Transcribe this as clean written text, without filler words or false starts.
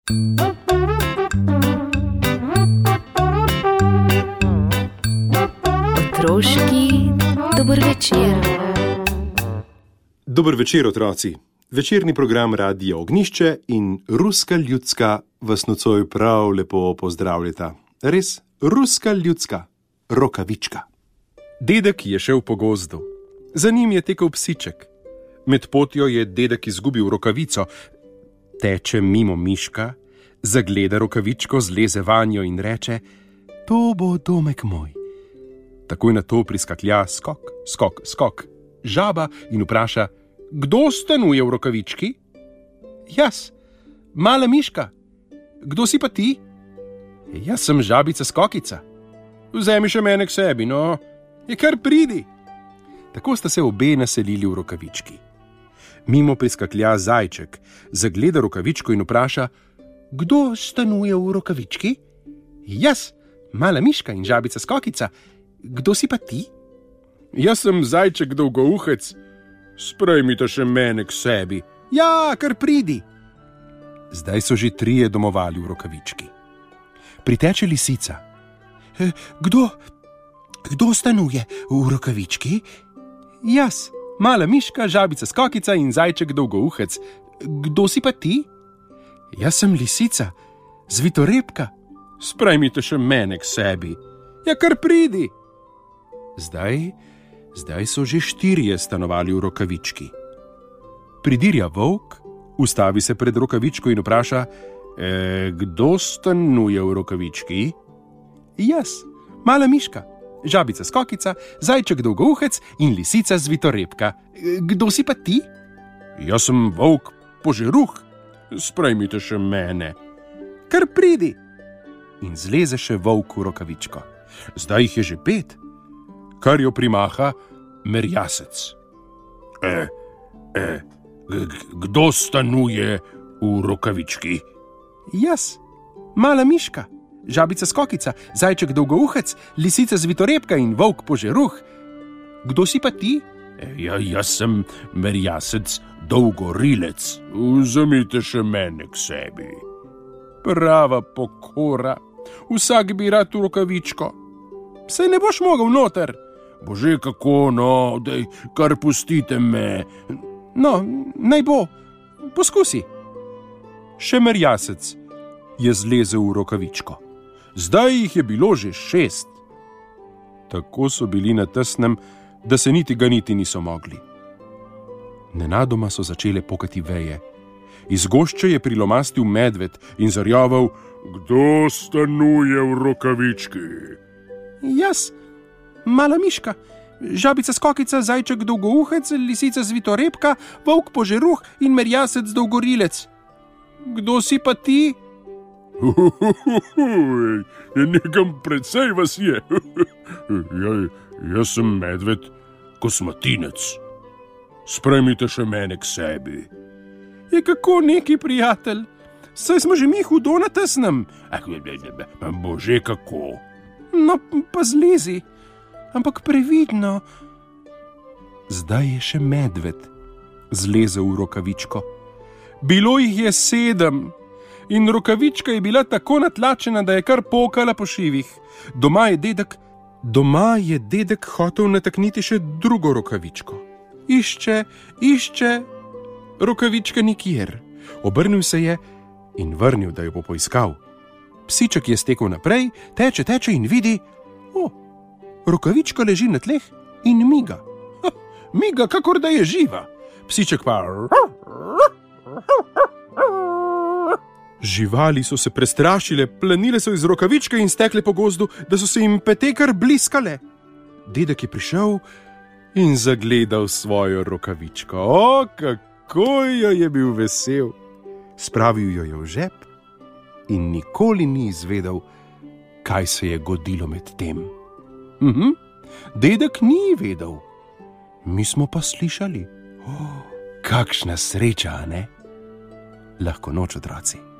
Otroški dober večer. Dober večer, otroci. Večerni program Radia Ognjišče in Ruska ljudska vas nocoj prav lepo pozdravljata. Res, ruska ljudska, rokavička. Dedek je šel po gozdu. Za njim je tekel psiček. Med potjo je dedek izgubil rokavico. Teče mimo miška, zagleda rokavičko, zleze vanjo in reče: "To bo domek moj." Takoj na to priskaklja skok, skok, skok, žaba in vpraša: "Kdo stanuje v rokavički?" "Jaz, mala miška." "Kdo si pa ti?" "Jaz sem žabica skokica." "Vzemi še mene k sebi, no, je kar pridi." Tako sta se obe naselili v rokavički. Mimo priskaklja zajček, zagleda rokavičko in vpraša: "Kdo stanuje v rokavički?" "Jaz, mala miška in žabica skokica. Kdo si pa ti?" "Jaz sem zajček dolgouhec. Sprejmite še mene k sebi." "Ja, kar pridi." Zdaj so že trije domovali v rokavički. Priteče lisica. Kdo stanuje v rokavički?" "Jaz, mala miška, žabica skokica in zajček dolgouhec. Kdo si pa ti?" "Jaz sem lisica, zvitorepka." "Sprejmite še mene k sebi." "Ja, kar pridi." Zdaj so že štirje stanovali v rokavički. Pridirja volk, ustavi se pred rokavičko in vpraša: "Kdo stanuje v rokavički?" "Jaz, mala miška, žabica skokica, zajček dolgouhec in lisica zvitorepka. Kdo si pa ti?" "Jaz sem volk požeruh. Sprejmite še mene." "Kar pridi." In zleze še volk v rokavičko. Zdaj jih je že 5. Kar jo primaha merjasec. Kdo stanuje v rokavički?" "Jaz, mala miška, žabica skokica, zajček dolgouhec, lisica zvitorepka in volk požeruh. Kdo si pa ti?" Jaz sem merjasec dolgorilec. Vzemite še mene k sebi." Prava pokora. Vsak bi rad v rokavičko. "Saj ne boš mogel noter." "Bože, kako, no, dej, kar pustite me." "No, naj bo, poskusi." Še merjasec je zlezel v rokavičko. Zdaj jih je bilo že 6. Tako so bili na tesnem, da se niti ganiti niso mogli. Nenadoma so začele pokati veje. Iz gošče je prilomastil medved in zarjaval: "Kdo stanuje v rokavički?" "Jaz, mala miška, žabica skokica, zajček dolgouhec, lisica zvitorepka, volk požeruh in merjasec dolgorilec. Kdo si pa ti?" "Nekam precej vas je." Jaz sem medved kosmatinec. Sprejmite še mene k sebi." "Je kako neki, prijatelj? Saj smo že mi hudo na tesnem." "Bože, kako." "No, pa zlezi, ampak previdno." Zdaj je še medved zlezel v rokavičko. Bilo jih je 7 in rokavička je bila tako natlačena, da je kar pokala po šivih. Doma je dedek hotel natakniti še drugo rokavičko. Išče, rokavička nikjer. Obrnil se je in vrnil, da jo bo poiskal. Psiček je stekel naprej, teče in vidi: rokavička leži na tleh in miga. Miga, kakor da je živa. Psiček pa... Živali so se prestrašile, planile so iz rokavičke in stekle po gozdu, da so se jim pete kar bliskale. Dedek je prišel in zagledal svojo rokavičko. Kako jo je bil vesel. Spravil jo je v žep in nikoli ni izvedel, kaj se je godilo med tem. Dedek ni vedel. Mi smo pa slišali. Kakšna sreča, a ne? Lahko noč, otroci.